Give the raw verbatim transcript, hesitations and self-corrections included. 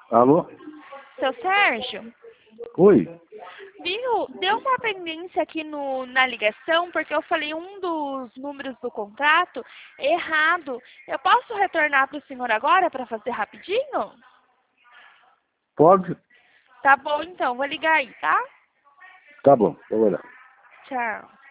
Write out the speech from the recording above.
Alô? Seu Sérgio, Oi? viu? Deu uma pendência aqui no, na ligação, porque eu falei um dos números do contrato errado. Eu posso retornar para o senhor agora para fazer rapidinho? Pode? Tá bom, então. Vou ligar aí, tá? Tá bom, vou olhar. Tchau.